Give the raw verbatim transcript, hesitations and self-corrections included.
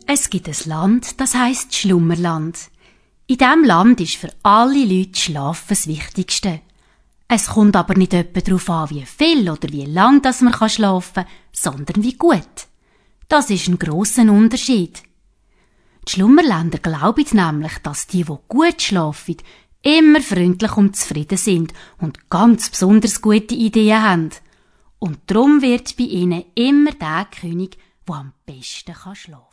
Es gibt ein Land, das heisst Schlummerland. In diesem Land ist für alle Leute Schlafen das Wichtigste. Es kommt aber nicht etwa darauf an, wie viel oder wie lang dass man schlafen kann, sondern wie gut. Das ist ein grosser Unterschied. Die Schlummerländer glauben nämlich, dass die, die gut schlafen, immer freundlich und zufrieden sind und ganz besonders gute Ideen haben. Und darum wird bei ihnen immer der König, der am besten schlafen kann.